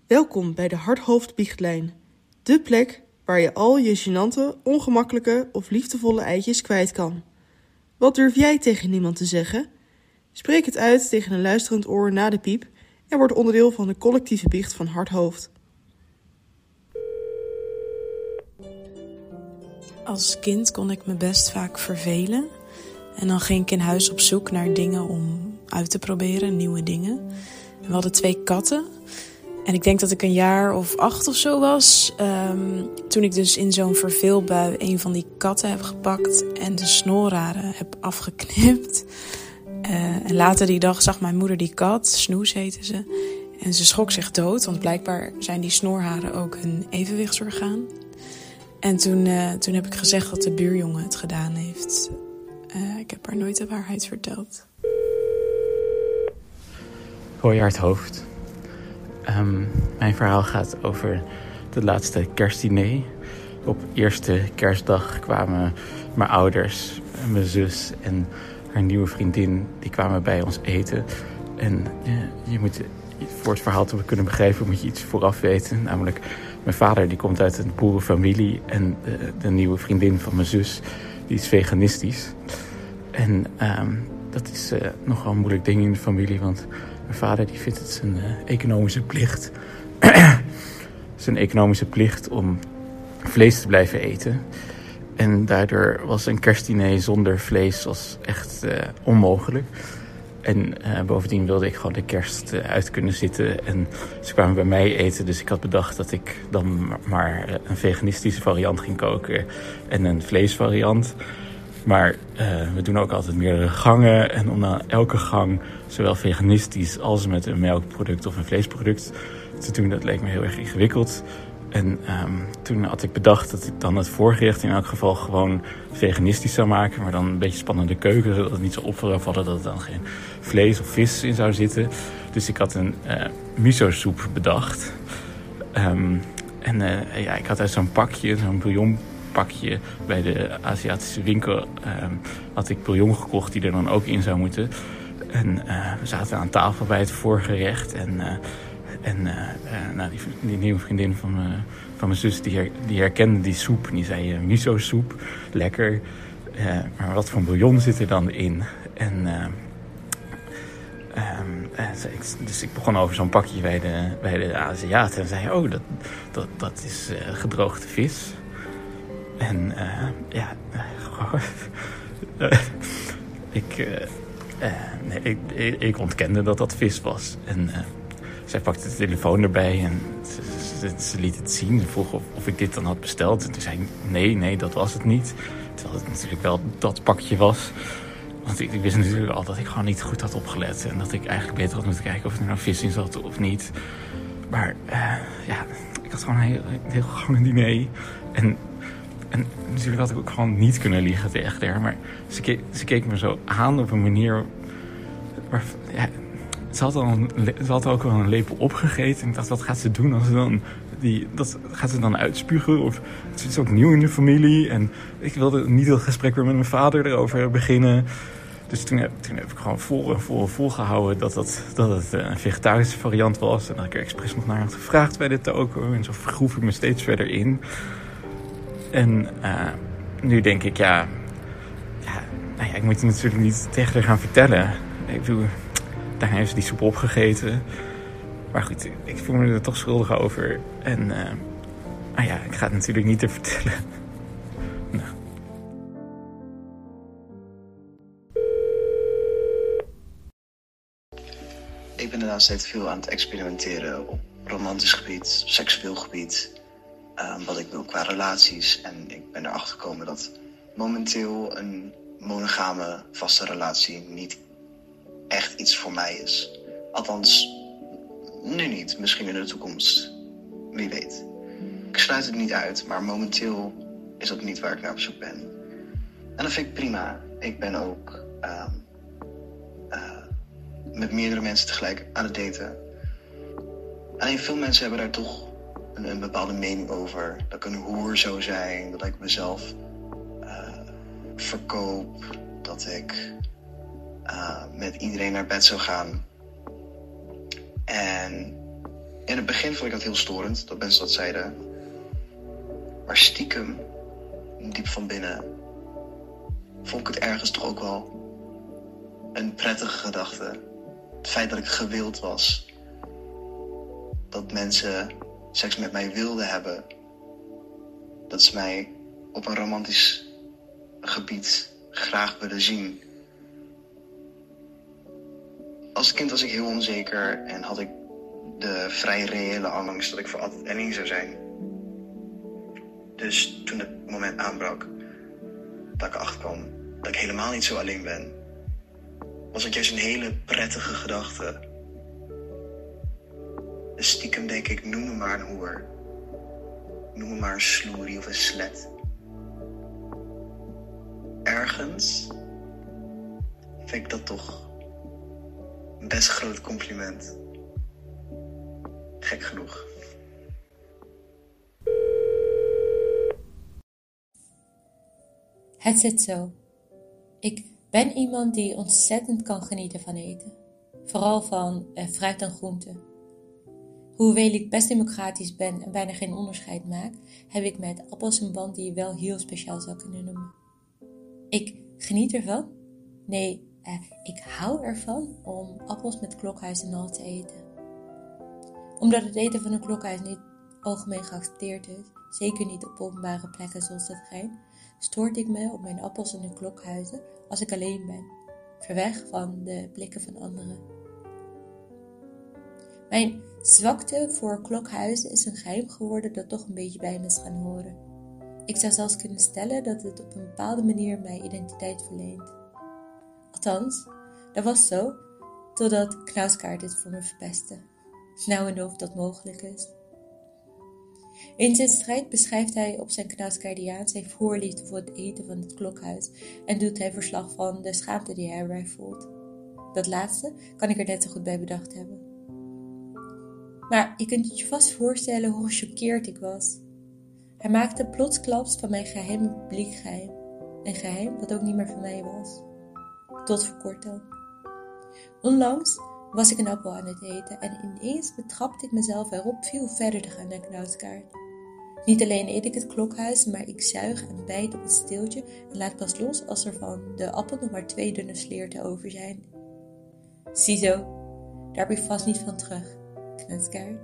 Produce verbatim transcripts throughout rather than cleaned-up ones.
Welkom bij de Hardhoofd-Biechtlijn. De plek waar je al je gênante, ongemakkelijke of liefdevolle eitjes kwijt kan. Wat durf jij tegen niemand te zeggen? Spreek het uit tegen een luisterend oor na de piep en word onderdeel van de collectieve biecht van Hardhoofd. Als kind kon ik me best vaak vervelen. En dan ging ik in huis op zoek naar dingen om uit te proberen, nieuwe dingen. En we hadden twee katten. En ik denk dat ik een jaar of acht of zo was. Um, toen ik dus in zo'n verveelbui een van die katten heb gepakt en de snorharen heb afgeknipt. Uh, en later die dag zag mijn moeder die kat, Snoes heette ze. En ze schrok zich dood, want blijkbaar zijn die snorharen ook hun evenwichtsorgaan. En toen, uh, toen heb ik gezegd dat de buurjongen het gedaan heeft. Uh, ik heb haar nooit de waarheid verteld. Hoi Hardhoofd. Um, mijn verhaal gaat over het laatste kerstdiner. Op eerste kerstdag kwamen mijn ouders, mijn zus en haar nieuwe vriendin, die kwamen bij ons eten. En uh, je moet, voor het verhaal te kunnen begrijpen, moet je iets vooraf weten. Namelijk, mijn vader die komt uit een boerenfamilie en de, de nieuwe vriendin van mijn zus, die is veganistisch. En um, dat is uh, nogal een moeilijk ding in de familie, want mijn vader die vindt het zijn uh, economische plicht. zijn economische plicht om vlees te blijven eten. En daardoor was een kerstdiner zonder vlees was echt uh, onmogelijk. En uh, bovendien wilde ik gewoon de kerst uh, uit kunnen zitten. En ze kwamen bij mij eten, dus ik had bedacht dat ik dan maar een veganistische variant ging koken en een vleesvariant. Maar uh, we doen ook altijd meerdere gangen. En om dan elke gang, zowel veganistisch als met een melkproduct of een vleesproduct te doen, dat leek me heel erg ingewikkeld. En um, toen had ik bedacht dat ik dan het voorgerecht in elk geval gewoon veganistisch zou maken. Maar dan een beetje spannende keuken, zodat het niet zo opvallen dat er dan geen vlees of vis in zou zitten. Dus ik had een uh, miso-soep bedacht. Um, en uh, ja, ik had uit zo'n pakje, zo'n bouillon pakje bij de Aziatische winkel, um, had ik bouillon gekocht die er dan ook in zou moeten. En uh, we zaten aan tafel bij het voorgerecht. En, uh, en uh, uh, nou, die, die nieuwe vriendin van, uh, van mijn zus, die, her, die herkende die soep. En die zei, uh, miso soep, lekker. Uh, maar wat voor bouillon zit er dan in? En uh, um, uh, dus ik begon over zo'n pakje bij de, bij de Aziaten. En zei, oh, dat, dat, dat is uh, gedroogde vis. En uh, ja, uh, ik, uh, uh, nee, ik, ik, ik ontkende dat dat vis was. En uh, zij pakte de telefoon erbij en ze, ze, ze liet het zien. Ze vroeg of, of ik dit dan had besteld. En toen zei ik, nee, nee, dat was het niet. Terwijl het natuurlijk wel dat pakje was. Want ik, ik wist natuurlijk al dat ik gewoon niet goed had opgelet. En dat ik eigenlijk beter had moeten kijken of er nou vis in zat of niet. Maar uh, ja, ik had gewoon een heel, heel gewoon een diner. En... En natuurlijk had ik ook gewoon niet kunnen liegen tegen haar. Maar ze keek, ze keek me zo aan op een manier waar, ja, ze, had al een, ze had ook wel een lepel opgegeten. En ik dacht, wat gaat ze doen als ze dan die, dat gaat ze dan uitspugen? Of het is ook nieuw in de familie. En ik wilde niet het gesprek weer met mijn vader erover beginnen. Dus toen heb, toen heb ik gewoon vol, vol, volgehouden dat, dat, dat het een vegetarische variant was. En dat ik er expres nog naar had gevraagd bij de toko. En zo groef ik me steeds verder in. En uh, nu denk ik, ja, ja, nou ja, ik moet het natuurlijk niet tegen haar gaan vertellen. Ik bedoel, daar heeft ze die soep opgegeten. Maar goed, ik voel me er toch schuldig over. En uh, nou ja, ik ga het natuurlijk niet te vertellen. Nou. Ik ben daarnaast steeds veel aan het experimenteren op romantisch gebied, seksueel gebied. Um, wat ik wil qua relaties. En ik ben erachter gekomen dat momenteel een monogame vaste relatie niet echt iets voor mij is. Althans, nu niet. Misschien in de toekomst. Wie weet. Ik sluit het niet uit, maar momenteel is dat niet waar ik naar op zoek ben. En dat vind ik prima. Ik ben ook um, uh, met meerdere mensen tegelijk aan het daten. Alleen veel mensen hebben daar toch Een, een bepaalde mening over. Dat ik een hoer zou zijn. Dat ik mezelf uh, verkoop. Dat ik uh, met iedereen naar bed zou gaan. En in het begin vond ik dat heel storend, dat mensen dat zeiden. Maar stiekem, diep van binnen, vond ik het ergens toch ook wel een prettige gedachte. Het feit dat ik gewild was. Dat mensen seks met mij wilden hebben. Dat ze mij op een romantisch gebied graag willen zien. Als kind was ik heel onzeker en had ik de vrij reële angst dat ik voor altijd alleen zou zijn. Dus toen het moment aanbrak dat ik erachter kwam dat ik helemaal niet zo alleen ben, was het juist een hele prettige gedachte. Dus stiekem denk ik, noem me maar een hoer. Noem me maar een sloerie of een slet. Ergens vind ik dat toch een best groot compliment. Gek genoeg. Het zit zo. Ik ben iemand die ontzettend kan genieten van eten. Vooral van eh, fruit en groenten. Hoewel ik best democratisch ben en bijna geen onderscheid maak, heb ik met appels een band die je wel heel speciaal zou kunnen noemen. Ik geniet ervan. Nee, eh, ik hou ervan om appels met klokhuis en al te eten. Omdat het eten van een klokhuis niet algemeen geaccepteerd is, zeker niet op openbare plekken zoals het Rijn, stoort ik me op mijn appels en de klokhuizen als ik alleen ben, ver weg van de blikken van anderen. Mijn zwakte voor klokhuizen is een geheim geworden dat toch een beetje bij me is gaan horen. Ik zou zelfs kunnen stellen dat het op een bepaalde manier mijn identiteit verleent. Althans, dat was zo, totdat Knauskaart dit voor me verpestte. Nou en of dat mogelijk is. In zijn strijd beschrijft hij op zijn Knauskaardiaan zijn voorliefde voor het eten van het klokhuis en doet hij verslag van de schaamte die hij erbij voelt. Dat laatste kan ik er net zo goed bij bedacht hebben. Maar je kunt het je vast voorstellen hoe gechoqueerd ik was. Hij maakte plotsklaps van mijn geheime publiek geheim. Een geheim dat ook niet meer van mij was. Tot voor kort dan. Onlangs was ik een appel aan het eten en ineens betrapte ik mezelf erop veel verder te gaan dan Knauskaart. Niet alleen eet ik het klokhuis, maar ik zuig en bijt op het steeltje en laat pas los als er van de appel nog maar twee dunne sleerten over zijn. Ziezo, daar heb je vast niet van terug, Knauskaart.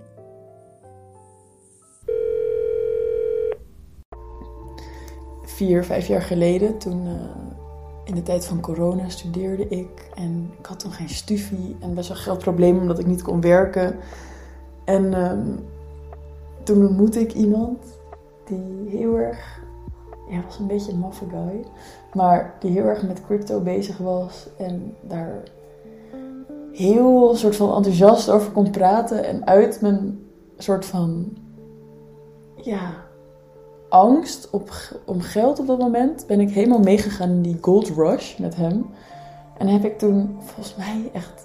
Vier, vijf jaar geleden, toen uh, in de tijd van corona studeerde ik. En ik had toen geen studie en best wel geldproblemen omdat ik niet kon werken. En um, toen ontmoette ik iemand die heel erg, ja, was een beetje een maffe guy. Maar die heel erg met crypto bezig was en daar heel soort van enthousiast over kon praten. En uit mijn soort van, ja, angst op, om geld op dat moment ben ik helemaal meegegaan in die gold rush met hem. En heb ik toen volgens mij echt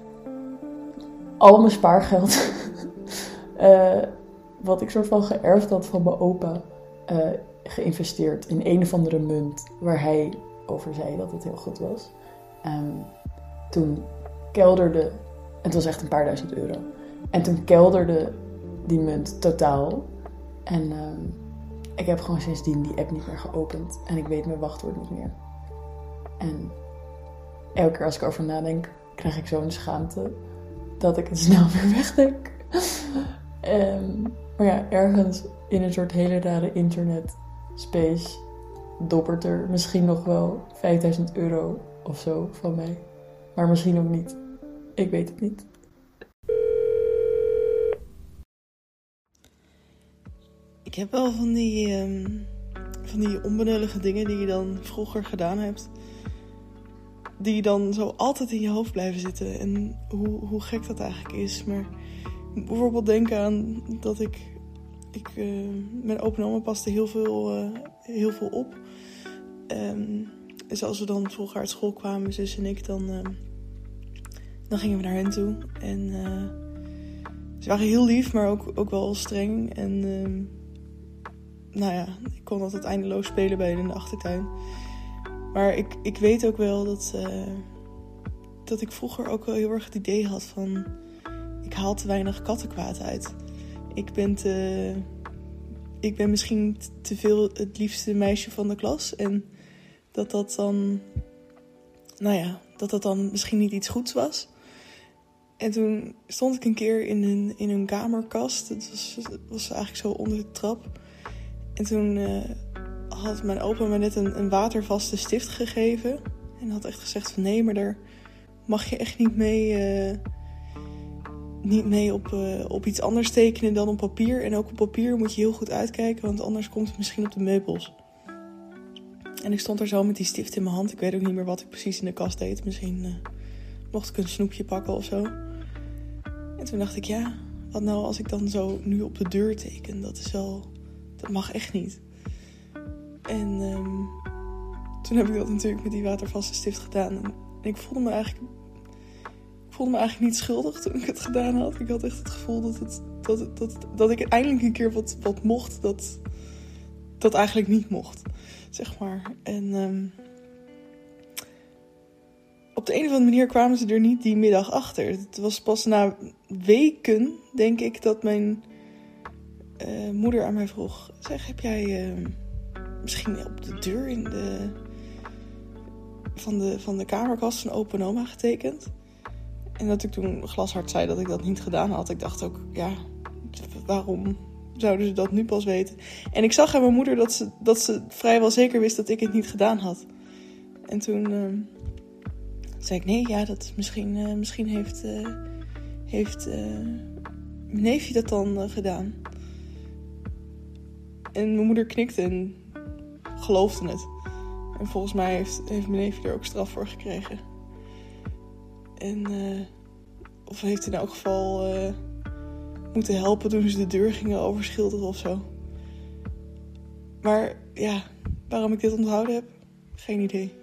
al mijn spaargeld, uh, wat ik soort van geërfd had van mijn opa, uh, geïnvesteerd in een of andere munt waar hij over zei dat het heel goed was. Um, toen kelderde, het was echt een paar duizend euro. En toen kelderde die munt totaal. En um, ik heb gewoon sindsdien die app niet meer geopend. En ik weet mijn wachtwoord niet meer. En elke keer als ik over nadenk, krijg ik zo'n schaamte dat ik het snel weer wegdenk. um, maar ja, ergens in een soort hele rare internet space dobbert er misschien nog wel vijfduizend euro of zo van mij. Maar misschien ook niet. Ik weet het niet. Ik heb wel van die, um, van die onbenullige dingen die je dan vroeger gedaan hebt. Die dan zo altijd in je hoofd blijven zitten. En hoe, hoe gek dat eigenlijk is. Maar bijvoorbeeld denken aan dat ik... ik uh, mijn opa en oma paste heel veel, uh, heel veel op. Um, en zoals we dan vroeger uit school kwamen, mijn zus en ik, dan, uh, dan gingen we naar hen toe. En uh, ze waren heel lief, maar ook, ook wel streng. En uh, nou ja, ik kon altijd eindeloos spelen bij hen in de achtertuin. Maar ik, ik weet ook wel dat, uh, dat ik vroeger ook wel heel erg het idee had van... ik haal te weinig kattenkwaad uit. Ik ben te... Ik ben misschien te veel het liefste meisje van de klas. En dat dat dan... Nou ja, dat dat dan misschien niet iets goeds was. En toen stond ik een keer in een, in een kamerkast. Het was, het was eigenlijk zo onder de trap. En toen uh, had mijn opa me net een, een watervaste stift gegeven. En had echt gezegd van nee, maar daar mag je echt niet mee... Uh, niet mee op, uh, op iets anders tekenen dan op papier. En ook op papier moet je heel goed uitkijken, want anders komt het misschien op de meubels. En ik stond er zo met die stift in mijn hand. Ik weet ook niet meer wat ik precies in de kast deed. Misschien uh, mocht ik een snoepje pakken of zo. En toen dacht ik, ja, wat nou als ik dan zo nu op de deur teken? Dat is wel... Dat mag echt niet. En um, toen heb ik dat natuurlijk met die watervaste stift gedaan. En ik voelde me eigenlijk... Ik voelde me eigenlijk niet schuldig toen ik het gedaan had. Ik had echt het gevoel dat, het, dat, het, dat, het, dat ik eindelijk een keer wat, wat mocht dat, dat eigenlijk niet mocht. Zeg maar. En um, op de een of andere manier kwamen ze er niet die middag achter. Het was pas na weken, denk ik, dat mijn uh, moeder aan mij vroeg... Zeg, heb jij uh, misschien op de deur in de, van, de, van de kamerkast een open oma getekend? En dat ik toen glashard zei dat ik dat niet gedaan had. Ik dacht ook, ja, waarom zouden ze dat nu pas weten? En ik zag aan mijn moeder dat ze, dat ze vrijwel zeker wist dat ik het niet gedaan had. En toen uh, zei ik, nee, ja, dat is misschien, uh, misschien heeft, uh, heeft uh, mijn neefje dat dan uh, gedaan. En mijn moeder knikte en geloofde het. En volgens mij heeft, heeft mijn neefje er ook straf voor gekregen. En, uh, of heeft in elk geval uh, moeten helpen toen ze de deur gingen overschilderen of zo. Maar ja, waarom ik dit onthouden heb, geen idee.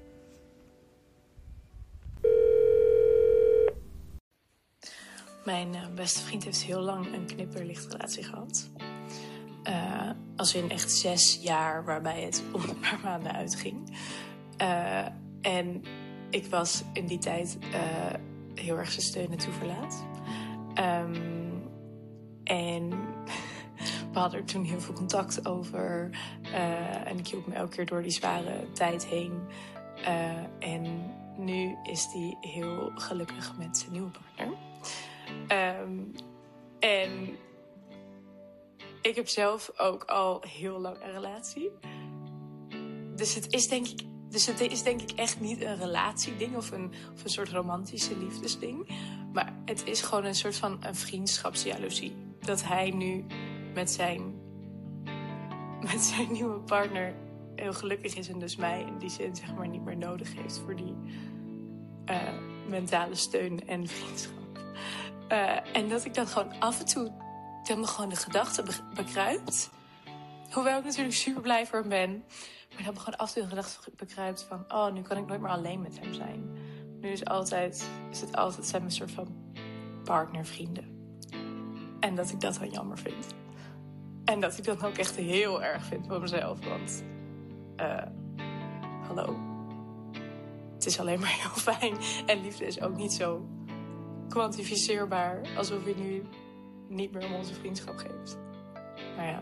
Mijn uh, beste vriend heeft heel lang een knipperlichtrelatie gehad. Uh, als in echt zes jaar, waarbij het om een paar maanden uitging. Uh, en ik was in die tijd uh, heel erg zijn steun en toeverlaat. Um, en we hadden er toen heel veel contact over. Uh, en ik hielp me elke keer door die zware tijd heen. Uh, en nu is hij heel gelukkig met zijn nieuwe partner. Um, en ik heb zelf ook al heel lang een relatie. Dus het is denk ik, dus het is denk ik echt niet een relatieding of een, of een soort romantische liefdesding. Maar het is gewoon een soort van een vriendschapsjaloezie. Dat hij nu met zijn, met zijn nieuwe partner heel gelukkig is en dus mij in die zin zeg maar niet meer nodig heeft voor die uh, mentale steun en vriendschap. Uh, en dat ik dan gewoon af en toe dan me gewoon de gedachte be- bekruipt. Hoewel ik natuurlijk super blij voor hem ben. Maar dat me gewoon af en toe de gedachte bekruipt van... oh, nu kan ik nooit meer alleen met hem zijn. Nu is, altijd, is het altijd zijn een soort van partnervrienden. En dat ik dat dan jammer vind. En dat ik dat ook echt heel erg vind voor mezelf. Want, uh, hallo. Het is alleen maar heel fijn. En liefde is ook niet zo kwantificeerbaar. Alsof je nu niet meer om onze vriendschap geeft. Maar ja.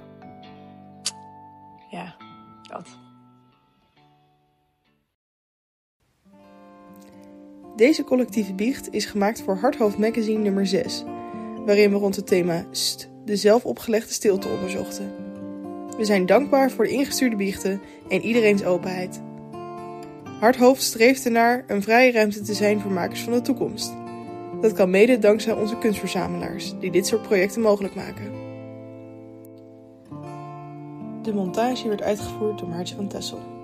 Ja, dat. Deze collectieve biecht is gemaakt voor Hardhoofd Magazine nummer zes, waarin we rond het thema St, de zelfopgelegde stilte onderzochten. We zijn dankbaar voor de ingestuurde biechten en iedereen's openheid. Hardhoofd streeft ernaar een vrije ruimte te zijn voor makers van de toekomst. Dat kan mede dankzij onze kunstverzamelaars, die dit soort projecten mogelijk maken. De montage werd uitgevoerd door Maartje van Tessel.